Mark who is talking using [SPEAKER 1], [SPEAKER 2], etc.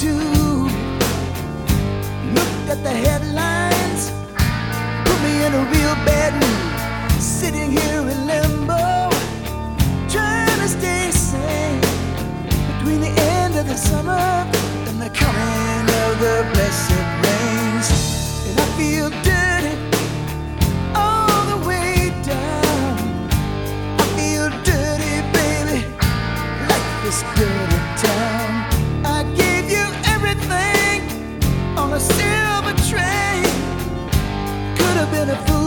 [SPEAKER 1] too. Looked at the headlines, put me in a real bad mood. Sitting here in limbo, trying to stay sane between the end of the summer and the coming of the blessed rains. And I feel dirty all the way down. I feel dirty, baby, like this dirty town. I gave you everything on a silver tray. Could have been a fool